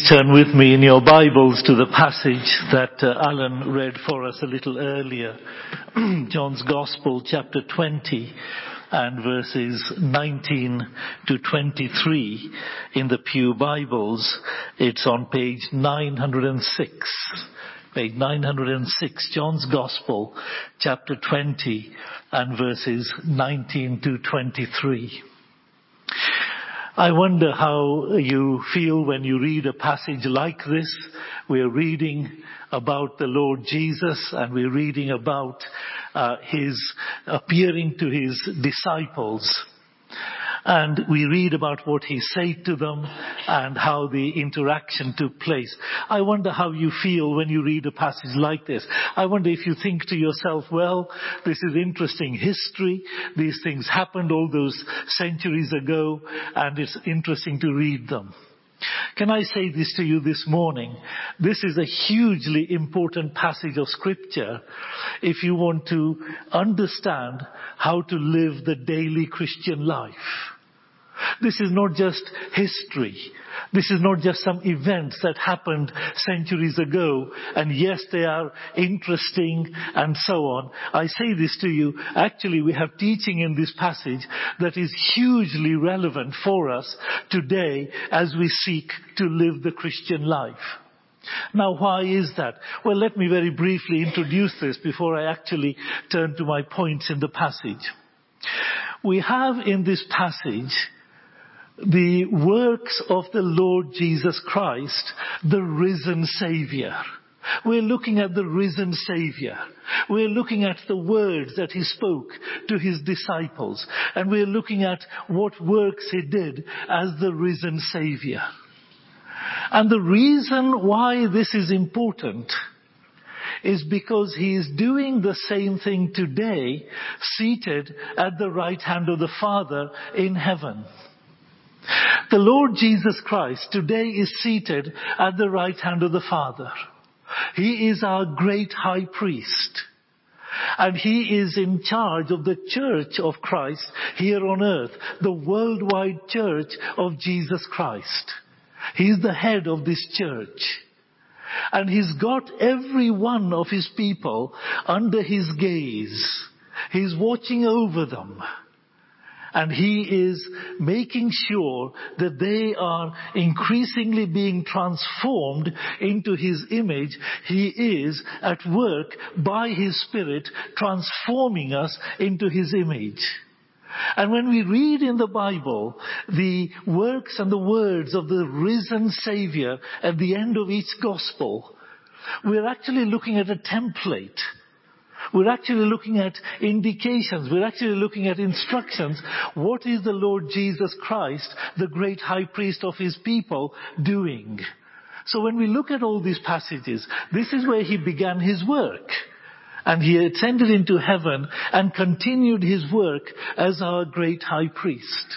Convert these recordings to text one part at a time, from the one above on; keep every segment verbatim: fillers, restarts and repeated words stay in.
Please turn with me in your Bibles to the passage that uh, Alan read for us a little earlier. John's Gospel, chapter twenty and verses nineteen to twenty-three in the Pew Bibles. It's on page nine hundred six. Page nine hundred six, John's Gospel, chapter twenty and verses nineteen to twenty-three. I wonder how you feel when you read a passage like this. We're reading about the Lord Jesus, and we're reading about uh, his appearing to his disciples. And we read about what he said to them and how the interaction took place. I wonder how you feel when you read a passage like this. I wonder if you think to yourself, well, this is interesting history. These things happened all those centuries ago, and it's interesting to read them. Can I say this to you this morning? This is a hugely important passage of Scripture if you want to understand how to live the daily Christian life. This is not just history. This is not just some events that happened centuries ago, and yes, they are interesting and so on. I say this to you, actually we have teaching in this passage that is hugely relevant for us today as we seek to live the Christian life. Now, why is that? Well, let me very briefly introduce this before I actually turn to my points in the passage. We have in this passage the works of the Lord Jesus Christ, the risen Savior. We're looking at the risen Savior. We're looking at the words that he spoke to his disciples. And we're looking at what works he did as the risen Savior. And the reason why this is important is because he is doing the same thing today, seated at the right hand of the Father in heaven. The Lord Jesus Christ today is seated at the right hand of the Father. He is our great high priest. And he is in charge of the church of Christ here on earth, the worldwide church of Jesus Christ. He is the head of this church. And he's got every one of his people under his gaze. He's watching over them. And he is making sure that they are increasingly being transformed into his image. He is at work by his Spirit transforming us into his image. And when we read in the Bible the works and the words of the risen Savior at the end of each gospel, we're actually looking at a template. We're actually looking at indications. We're actually looking at instructions. What is the Lord Jesus Christ, the great high priest of his people, doing? So when we look at all these passages, this is where he began his work. And he ascended into heaven and continued his work as our great high priest.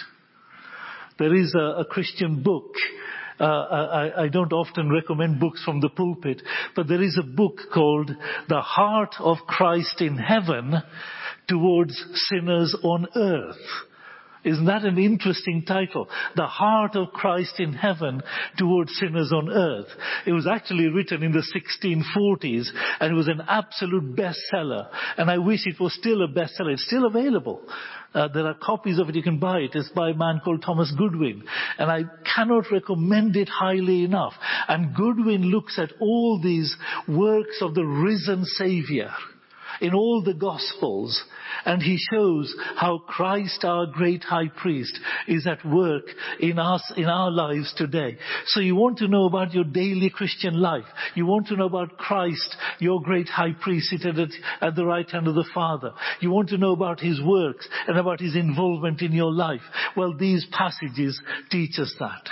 There is a, a Christian book. Uh, I, I don't often recommend books from the pulpit, but there is a book called The Heart of Christ in Heaven Towards Sinners on Earth. Isn't that an interesting title? The Heart of Christ in Heaven Towards Sinners on Earth. It was actually written in the sixteen forties, and it was an absolute bestseller. And I wish it was still a bestseller. It's still available. Uh, there are copies of it. You can buy it. It's by a man called Thomas Goodwin. And I cannot recommend it highly enough. And Goodwin looks at all these works of the risen Savior in all the Gospels, and he shows how Christ, our great high priest, is at work in us, in our lives today. So you want to know about your daily Christian life. You want to know about Christ, your great high priest, seated at, at the right hand of the Father. You want to know about his works and about his involvement in your life. Well, these passages teach us that.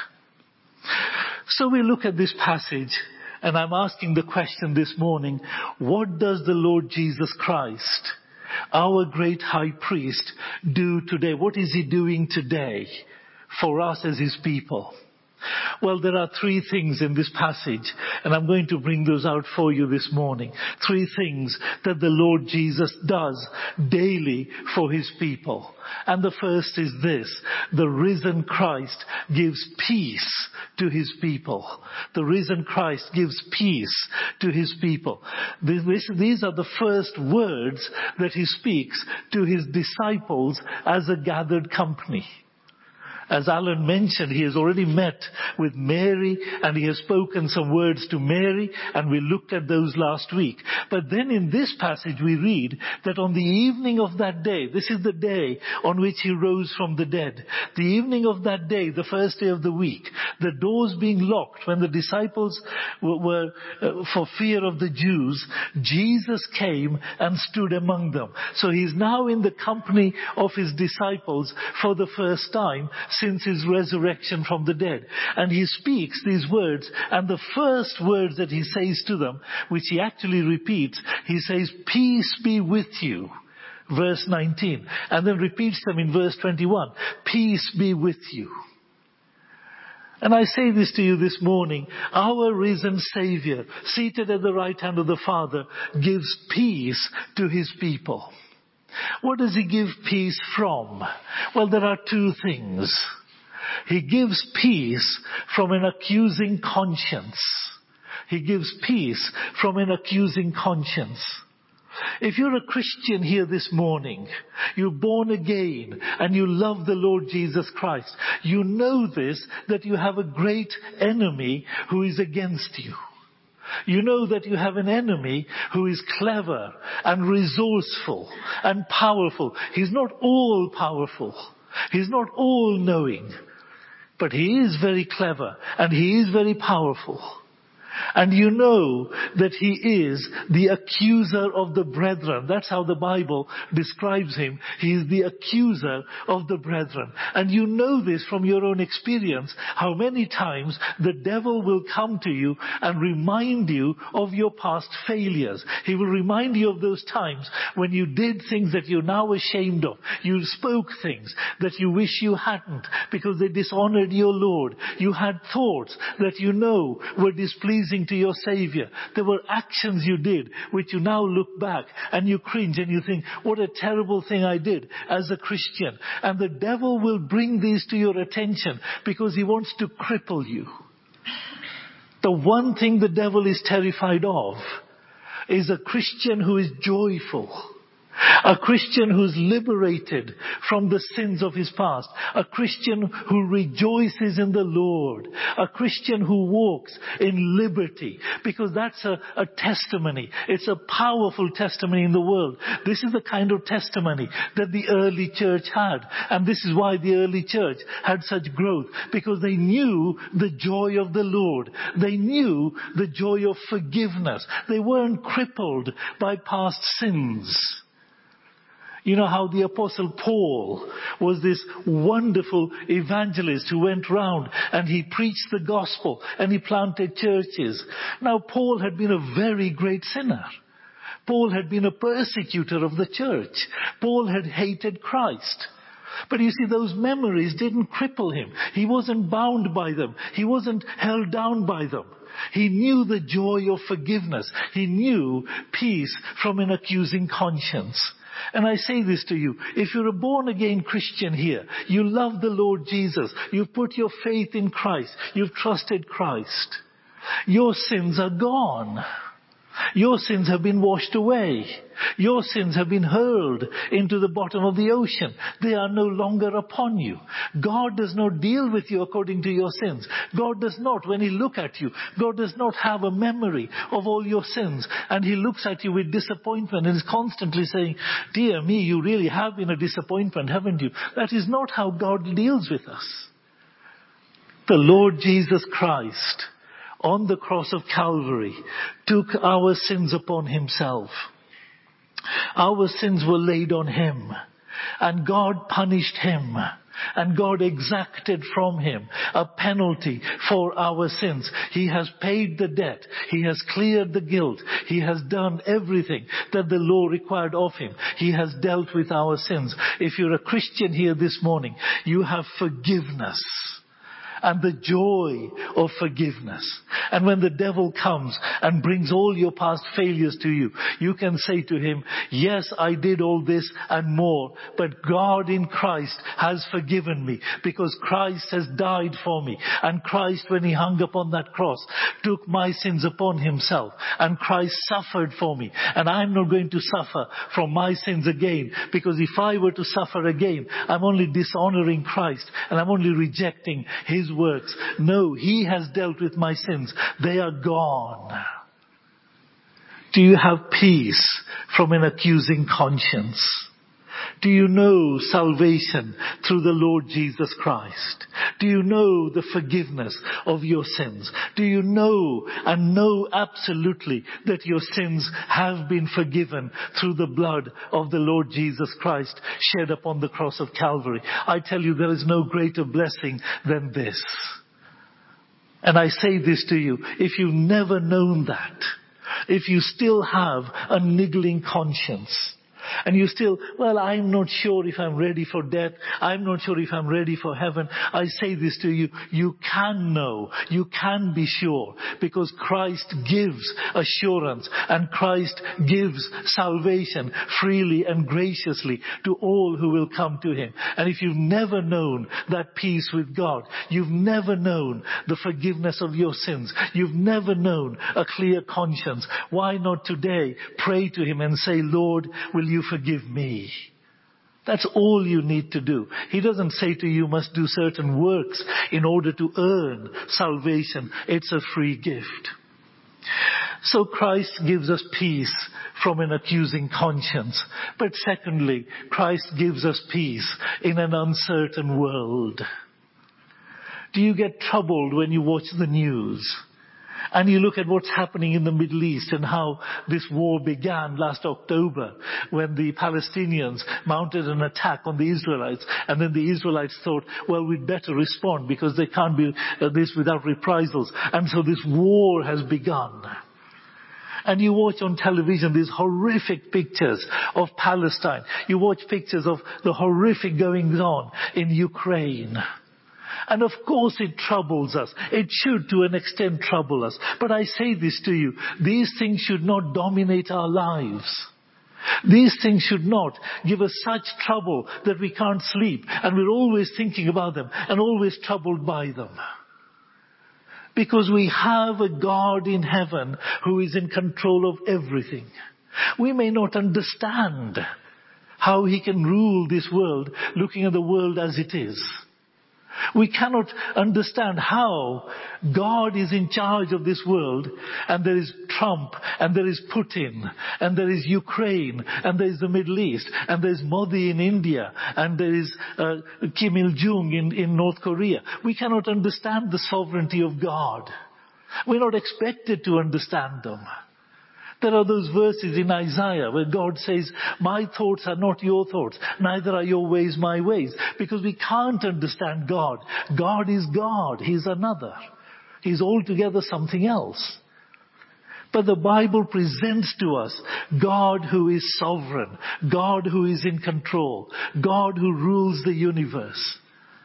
So we look at this passage, and I'm asking the question this morning, what does the Lord Jesus Christ, our great high priest, do today? What is he doing today for us as his people? Well, there are three things in this passage, and I'm going to bring those out for you this morning. Three things that the Lord Jesus does daily for his people. And the first is this: the risen Christ gives peace to his people. The risen Christ gives peace to his people. This, this, these are the first words that he speaks to his disciples as a gathered company. As Alan mentioned, he has already met with Mary and he has spoken some words to Mary, and we looked at those last week. But then in this passage we read that on the evening of that day, this is the day on which he rose from the dead, the evening of that day, the first day of the week, the doors being locked when the disciples were, were uh, for fear of the Jews, Jesus came and stood among them. So he is now in the company of his disciples for the first time since his resurrection from the dead. And he speaks these words, and the first words that he says to them, which he actually repeats, he says, "Peace be with you." Verse nineteen. And then repeats them in verse twenty-one. "Peace be with you." And I say this to you this morning: our risen Savior, seated at the right hand of the Father, gives peace to his people. What does he give peace from? Well, there are two things. He gives peace from an accusing conscience. He gives peace from an accusing conscience. If you're a Christian here this morning, you're born again and you love the Lord Jesus Christ, you know this, that you have a great enemy who is against you. You know that you have an enemy who is clever and resourceful and powerful. He's not all powerful. He's not all knowing. But he is very clever and he is very powerful. And you know that he is the accuser of the brethren. That's how the Bible describes him. He is the accuser of the brethren. And you know this from your own experience, how many times the devil will come to you and remind you of your past failures. He will remind you of those times when you did things that you're now ashamed of. You spoke things that you wish you hadn't because they dishonored your Lord. You had thoughts that you know were displeasing to your Savior. There were actions you did which you now look back and you cringe and you think, what a terrible thing I did as a Christian. And the devil will bring these to your attention because he wants to cripple you. The one thing the devil is terrified of is a Christian who is joyful. A Christian who's liberated from the sins of his past. A Christian who rejoices in the Lord. A Christian who walks in liberty. Because that's a, a testimony. It's a powerful testimony in the world. This is the kind of testimony that the early church had. And this is why the early church had such growth. Because they knew the joy of the Lord. They knew the joy of forgiveness. They weren't crippled by past sins. You know how the Apostle Paul was this wonderful evangelist who went round and he preached the gospel and he planted churches. Now, Paul had been a very great sinner. Paul had been a persecutor of the church. Paul had hated Christ. But you see, those memories didn't cripple him. He wasn't bound by them. He wasn't held down by them. He knew the joy of forgiveness. He knew peace from an accusing conscience. And I say this to you, if you're a born-again Christian here, you love the Lord Jesus, you've put your faith in Christ, you've trusted Christ, your sins are gone. Your sins have been washed away. Your sins have been hurled into the bottom of the ocean. They are no longer upon you. God does not deal with you according to your sins. God does not, when He looks at you, God does not have a memory of all your sins. And He looks at you with disappointment and is constantly saying, dear me, you really have been a disappointment, haven't you? That is not how God deals with us. The Lord Jesus Christ, on the cross of Calvary, took our sins upon Himself. Our sins were laid on Him. And God punished Him. And God exacted from Him a penalty for our sins. He has paid the debt. He has cleared the guilt. He has done everything that the law required of Him. He has dealt with our sins. If you're a Christian here this morning, you have forgiveness. and the joy of forgiveness. And when the devil comes and brings all your past failures to you, you can say to him, yes, I did all this and more, but God in Christ has forgiven me because Christ has died for me. And Christ, when he hung upon that cross, took my sins upon himself, and Christ suffered for me. And I'm not going to suffer from my sins again, because if I were to suffer again, I'm only dishonoring Christ and I'm only rejecting his works. No, he has dealt with my sins. They are gone. Do you have peace from an accusing conscience? Do you know salvation through the Lord Jesus Christ? Do you know the forgiveness of your sins? Do you know and know absolutely that your sins have been forgiven through the blood of the Lord Jesus Christ shed upon the cross of Calvary? I tell you, there is no greater blessing than this. And I say this to you, if you've never known that, if you still have a niggling conscience, and you still, well, I'm not sure if I'm ready for death. I'm not sure if I'm ready for heaven. I say this to you, you can know, you can be sure, because Christ gives assurance and Christ gives salvation freely and graciously to all who will come to him. And if you've never known that peace with God, you've never known the forgiveness of your sins, you've never known a clear conscience, why not today pray to him and say, Lord, will you forgive me? That's all you need to do. He doesn't say to you, you must do certain works in order to earn salvation. It's a free gift. So Christ gives us peace from an accusing conscience. But secondly, Christ gives us peace in an uncertain world. Do you get troubled when you watch the news? And you look at what's happening in the Middle East and how this war began last October when the Palestinians mounted an attack on the Israelites. And then the Israelites thought, well, we'd better respond because they can't be uh, this without reprisals. And so this war has begun. And you watch on television these horrific pictures of Palestine. You watch pictures of the horrific goings on in Ukraine. And of course it troubles us. It should to an extent trouble us. But I say this to you, these things should not dominate our lives. These things should not give us such trouble that we can't sleep and we're always thinking about them and always troubled by them. Because we have a God in heaven who is in control of everything. We may not understand how he can rule this world, looking at the world as it is. We cannot understand how God is in charge of this world, and there is Trump, and there is Putin, and there is Ukraine, and there is the Middle East, and there is Modi in India, and there is uh, Kim Il-jung in, in North Korea. We cannot understand the sovereignty of God. We're not expected to understand them. There are those verses in Isaiah where God says, my thoughts are not your thoughts, neither are your ways my ways. Because we can't understand God. God is God. He's another. He's altogether something else. But the Bible presents to us God who is sovereign, God who is in control, God who rules the universe.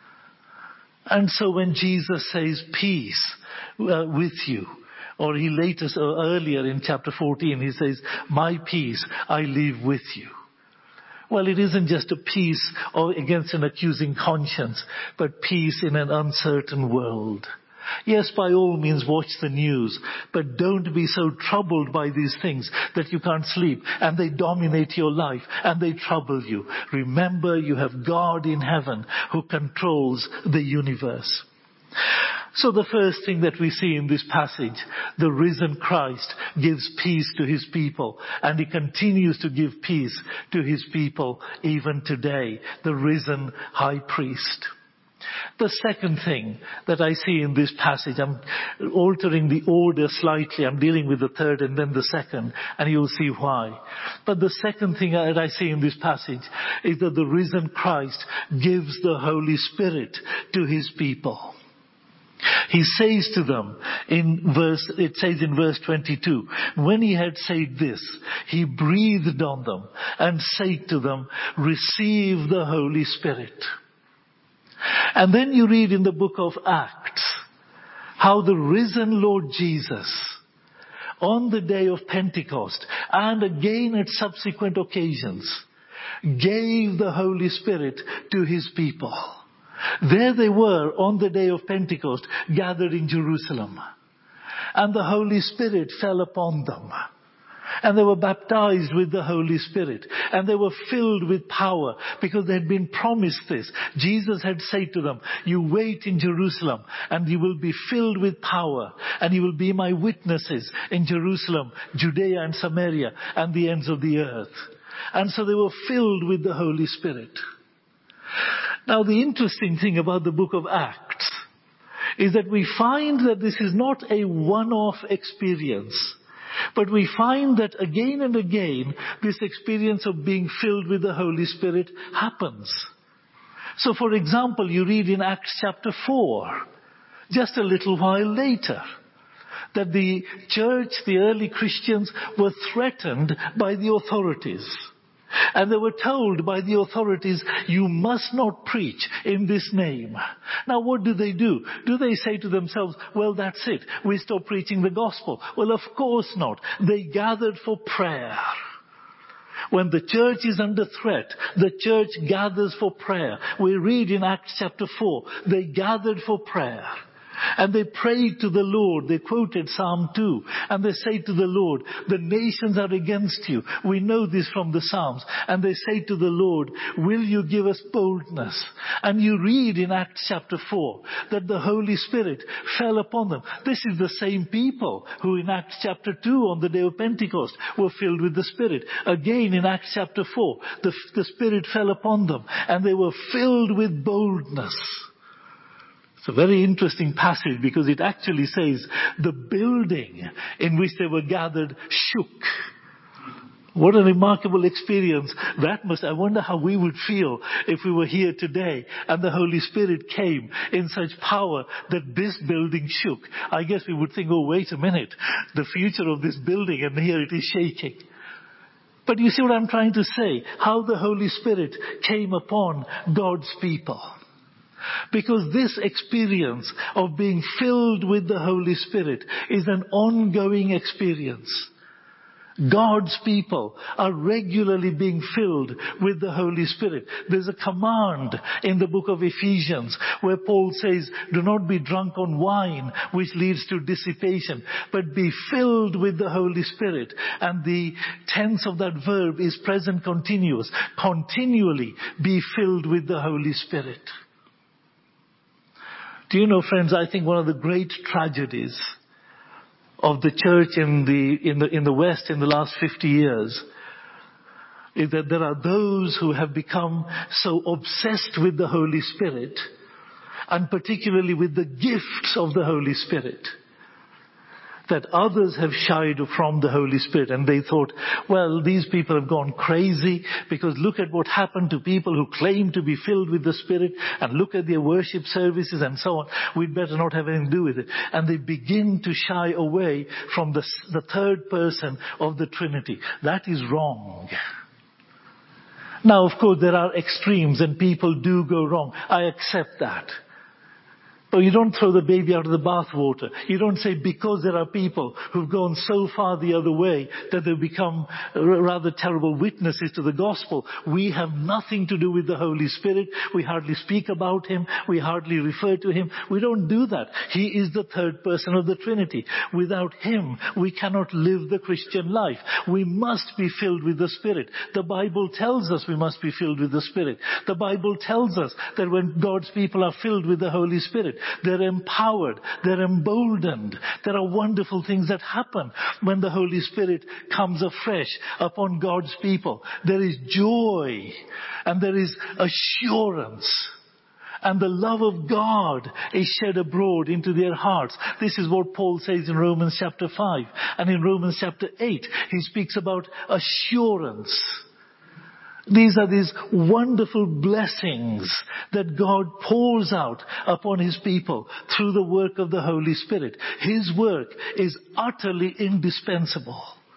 And so when Jesus says peace uh, with you, or he later, or earlier in chapter fourteen, he says, my peace I leave with you. Well, it isn't just a peace against an accusing conscience, but peace in an uncertain world. Yes, by all means watch the news, but don't be so troubled by these things that you can't sleep and they dominate your life and they trouble you. Remember, you have God in heaven who controls the universe. So the first thing that we see in this passage, the risen Christ gives peace to his people, and he continues to give peace to his people even today, the risen high priest. The second thing that I see in this passage, I'm altering the order slightly. I'm dealing with the third and then the second, and you'll see why. But the second thing that I see in this passage is that the risen Christ gives the Holy Spirit to his people. He says to them in verse, it says in verse twenty-two, when he had said this, he breathed on them and said to them, receive the Holy Spirit. And then you read in the book of Acts how the risen Lord Jesus, on the day of Pentecost and again at subsequent occasions, gave the Holy Spirit to his people. There they were on the day of Pentecost, gathered in Jerusalem. And the Holy Spirit fell upon them. And they were baptized with the Holy Spirit. And they were filled with power because they had been promised this. Jesus had said to them, you wait in Jerusalem and you will be filled with power. And you will be my witnesses in Jerusalem, Judea and Samaria and the ends of the earth. And so they were filled with the Holy Spirit. Now the interesting thing about the book of Acts is that we find that this is not a one-off experience. But we find that again and again, this experience of being filled with the Holy Spirit happens. So for example, you read in Acts chapter four, just a little while later, that the church, the early Christians, were threatened by the authorities. And they were told by the authorities, you must not preach in this name. Now what do they do? Do they say to themselves, well, that's it, we stop preaching the gospel? Well, of course not. They gathered for prayer. When the church is under threat, the church gathers for prayer. We read in Acts chapter four, they gathered for prayer. And they prayed to the Lord. They quoted Psalm two. And they say to the Lord, the nations are against you. We know this from the Psalms. And they say to the Lord, will you give us boldness? And you read in Acts chapter four that the Holy Spirit fell upon them. This is the same people who in Acts chapter two on the day of Pentecost were filled with the Spirit. Again in Acts chapter four, the, the Spirit fell upon them and they were filled with boldness. It's a very interesting passage because it actually says the building in which they were gathered shook. What a remarkable experience that must. I wonder how we would feel if we were here today and the Holy Spirit came in such power that this building shook. I guess we would think, oh, wait a minute, the future of this building, and here it is shaking. But you see what I'm trying to say? How the Holy Spirit came upon God's people. Because this experience of being filled with the Holy Spirit is an ongoing experience. God's people are regularly being filled with the Holy Spirit. There's a command in the book of Ephesians where Paul says, do not be drunk on wine which leads to dissipation, but be filled with the Holy Spirit. And the tense of that verb is present continuous. Continually be filled with the Holy Spirit. Do you know, friends, I think one of the great tragedies of the church in the, in the, in the West in the last fifty years is that there are those who have become so obsessed with the Holy Spirit, and particularly with the gifts of the Holy Spirit, that others have shied from the Holy Spirit. And they thought, well, these people have gone crazy because look at what happened to people who claim to be filled with the Spirit, and look at their worship services and so on. We'd better not have anything to do with it. And they begin to shy away from the, the third person of the Trinity. That is wrong. Now, of course, there are extremes and people do go wrong. I accept that. But you don't throw the baby out of the bathwater. You don't say because there are people who've gone so far the other way that they've become rather terrible witnesses to the gospel. We have nothing to do with the Holy Spirit. We hardly speak about Him. We hardly refer to Him. We don't do that. He is the third person of the Trinity. Without Him, we cannot live the Christian life. We must be filled with the Spirit. The Bible tells us we must be filled with the Spirit. The Bible tells us that when God's people are filled with the Holy Spirit, they're empowered, they're emboldened. There are wonderful things that happen when the Holy Spirit comes afresh upon God's people. There is joy and there is assurance. And the love of God is shed abroad into their hearts. This is what Paul says in Romans chapter five. And in Romans chapter eight, he speaks about assurance. These are these wonderful blessings that God pours out upon His people through the work of the Holy Spirit. His work is utterly indispensable.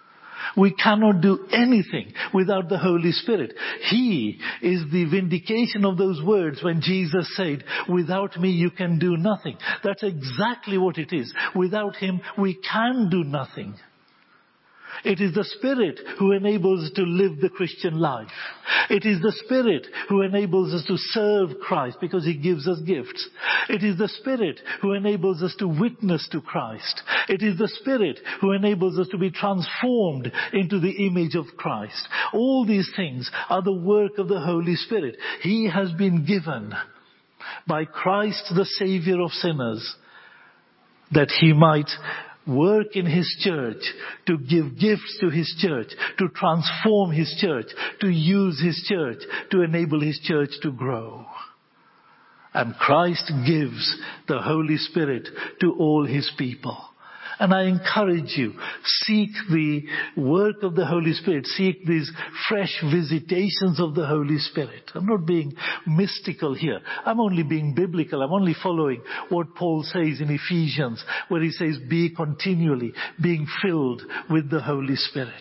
We cannot do anything without the Holy Spirit. He is the vindication of those words when Jesus said, without me you can do nothing. That's exactly what it is. Without him we can do nothing. It is the Spirit who enables us to live the Christian life. It is the Spirit who enables us to serve Christ because he gives us gifts. It is the Spirit who enables us to witness to Christ. It is the Spirit who enables us to be transformed into the image of Christ. All these things are the work of the Holy Spirit. He has been given by Christ, the Savior of sinners, that he might work in his church, to give gifts to his church, to transform his church, to use his church, to enable his church to grow. And Christ gives the Holy Spirit to all his people. And I encourage you, seek the work of the Holy Spirit. Seek these fresh visitations of the Holy Spirit. I'm not being mystical here. I'm only being biblical. I'm only following what Paul says in Ephesians, where he says, be continually being filled with the Holy Spirit.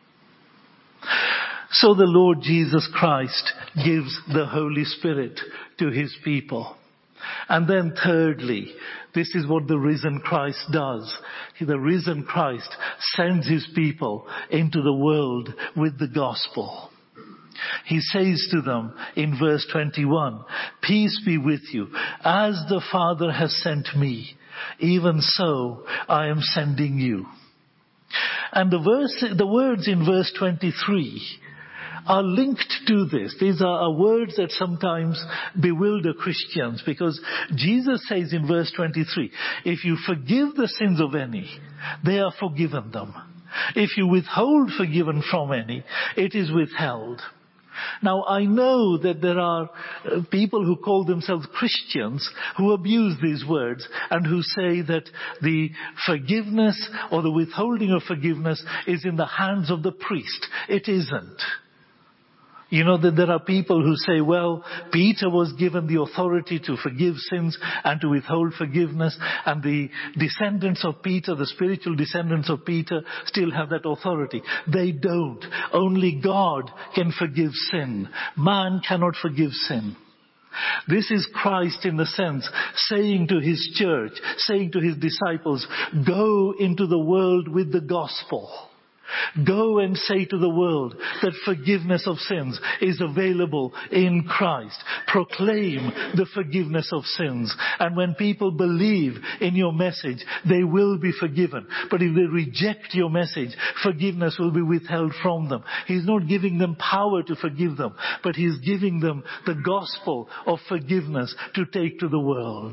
So the Lord Jesus Christ gives the Holy Spirit to his people. And then thirdly, this is what the risen Christ does. The risen Christ sends his people into the world with the gospel. He says to them in verse twenty-one, peace be with you. As the Father has sent me, even so I am sending you. And the verse, the words in verse twenty-three are linked to this. These are words that sometimes bewilder Christians, because Jesus says in verse twenty-three, if you forgive the sins of any, they are forgiven them. If you withhold forgiven from any, it is withheld. Now, I know that there are people who call themselves Christians who abuse these words and who say that the forgiveness or the withholding of forgiveness is in the hands of the priest. It isn't. You know that there are people who say, well, Peter was given the authority to forgive sins and to withhold forgiveness, and the descendants of Peter, the spiritual descendants of Peter, still have that authority. They don't. Only God can forgive sin. Man cannot forgive sin. This is Christ, in the sense, saying to his church, saying to his disciples, go into the world with the gospel. Go and say to the world that forgiveness of sins is available in Christ. Proclaim the forgiveness of sins. And when people believe in your message, they will be forgiven. But if they reject your message, forgiveness will be withheld from them. He's not giving them power to forgive them, but he's giving them the gospel of forgiveness to take to the world.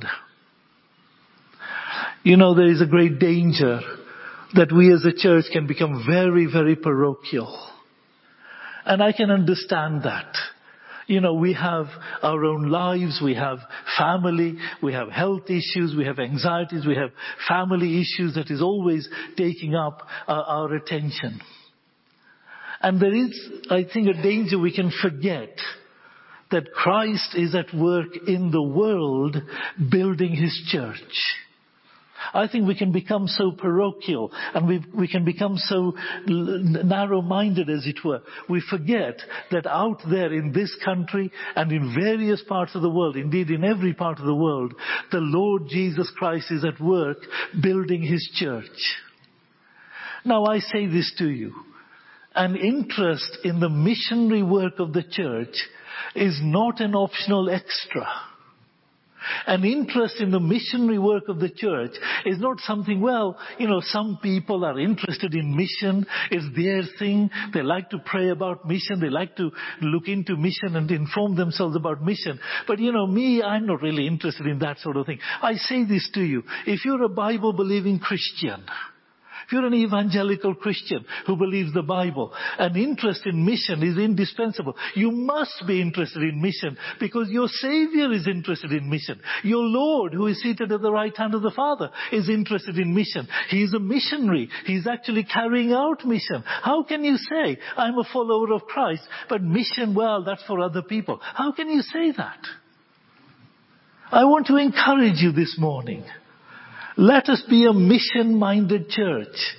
You know, there is a great danger that we as a church can become very, very parochial. And I can understand that. You know, we have our own lives, we have family, we have health issues, we have anxieties, we have family issues that is always taking up uh, our attention. And there is, I think, a danger we can forget that Christ is at work in the world building his church. I think we can become so parochial and we we can become so narrow-minded, as it were. We forget that out there in this country and in various parts of the world, indeed in every part of the world, the Lord Jesus Christ is at work building his church. Now I say this to you. An interest in the missionary work of the church is not an optional extra. An interest in the missionary work of the church is not something, well, you know, some people are interested in mission. It's their thing. They like to pray about mission. They like to look into mission and inform themselves about mission. But, you know, me, I'm not really interested in that sort of thing. I say this to you. If you're a Bible-believing Christian, if you're an evangelical Christian who believes the Bible, an interest in mission is indispensable. You must be interested in mission because your Savior is interested in mission. Your Lord, who is seated at the right hand of the Father, is interested in mission. He is a missionary. He's actually carrying out mission. How can you say, I'm a follower of Christ, but mission, well, that's for other people? How can you say that? I want to encourage you this morning. Let us be a mission-minded church.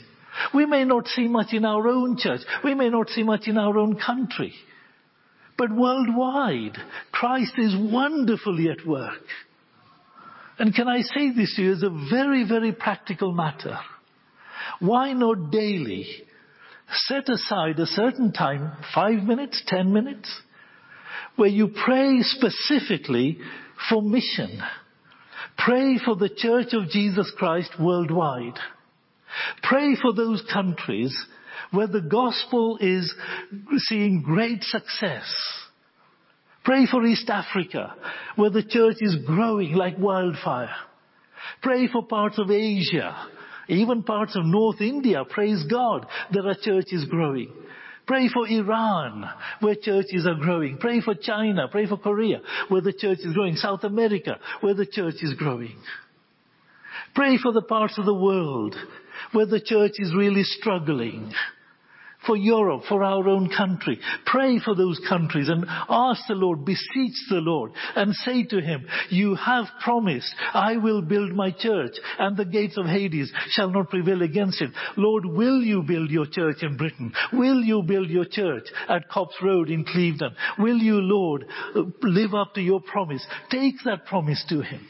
We may not see much in our own church. We may not see much in our own country. But worldwide, Christ is wonderfully at work. And can I say this to you as a very, very practical matter? Why not daily set aside a certain time, five minutes, ten minutes, where you pray specifically for mission. Pray for the Church of Jesus Christ worldwide. Pray for those countries where the gospel is seeing great success. Pray for East Africa, where the church is growing like wildfire. Pray for parts of Asia, even parts of North India. Praise God, there are churches growing. Pray for Iran, where churches are growing. Pray for China, pray for Korea, where the church is growing. South America, where the church is growing. Pray for the parts of the world where the church is really struggling. For Europe, for our own country. Pray for those countries and ask the Lord, beseech the Lord and say to Him, you have promised, I will build my church and the gates of Hades shall not prevail against it. Lord, will you build your church in Britain? Will you build your church at Copse Road in Clevedon? Will you, Lord, live up to your promise? Take that promise to Him.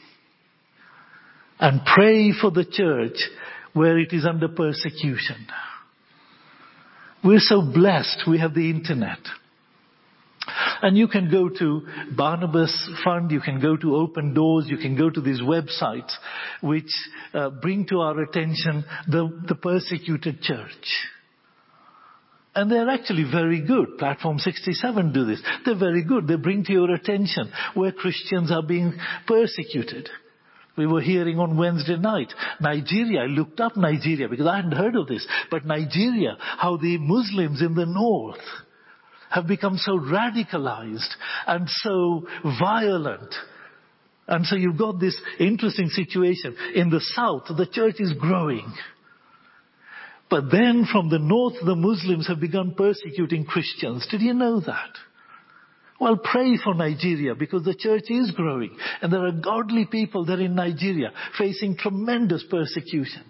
And pray for the church where it is under persecution. We're so blessed we have the internet. And you can go to Barnabas Fund, you can go to Open Doors, you can go to these websites which uh, bring to our attention the, the persecuted church. And they're actually very good. Platform sixty-seven do this. They're very good. They bring to your attention where Christians are being persecuted. We were hearing on Wednesday night, Nigeria. I looked up Nigeria because I hadn't heard of this. But Nigeria, how the Muslims in the north have become so radicalized and so violent. And so you've got this interesting situation. In the south, the church is growing. But then from the north, the Muslims have begun persecuting Christians. Did you know that? Well, pray for Nigeria because the church is growing. And there are godly people there in Nigeria facing tremendous persecution.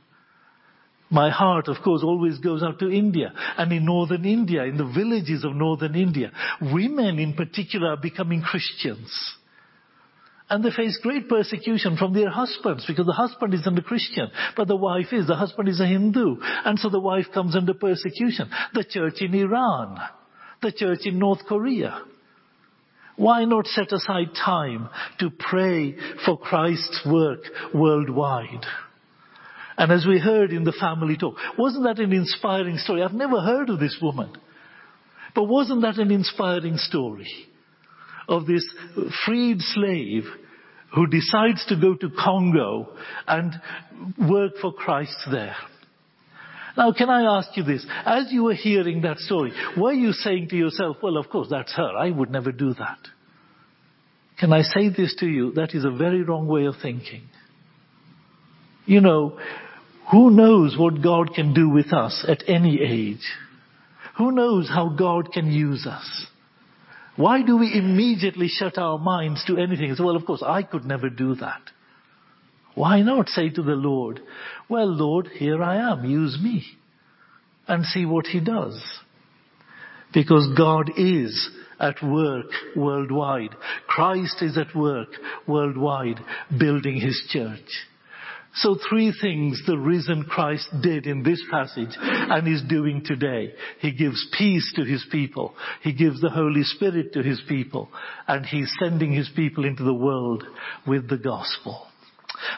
My heart, of course, always goes out to India. And in northern India, in the villages of northern India, women in particular are becoming Christians. And they face great persecution from their husbands because the husband isn't a Christian, but the wife is. The husband is a Hindu. And so the wife comes under persecution. The church in Iran, the church in North Korea. Why not set aside time to pray for Christ's work worldwide? And as we heard in the family talk, wasn't that an inspiring story? I've never heard of this woman. But wasn't that an inspiring story of this freed slave who decides to go to Congo and work for Christ there? Now, can I ask you this? As you were hearing that story, were you saying to yourself, well, of course, that's her. I would never do that. Can I say this to you? That is a very wrong way of thinking. You know, who knows what God can do with us at any age? Who knows how God can use us? Why do we immediately shut our minds to anything and say, well, of course, I could never do that? Why not say to the Lord, well, Lord, here I am, use me, and see what He does. Because God is at work worldwide. Christ is at work worldwide, building His church. So three things the risen Christ did in this passage and is doing today. He gives peace to His people. He gives the Holy Spirit to His people. And He's sending His people into the world with the gospel.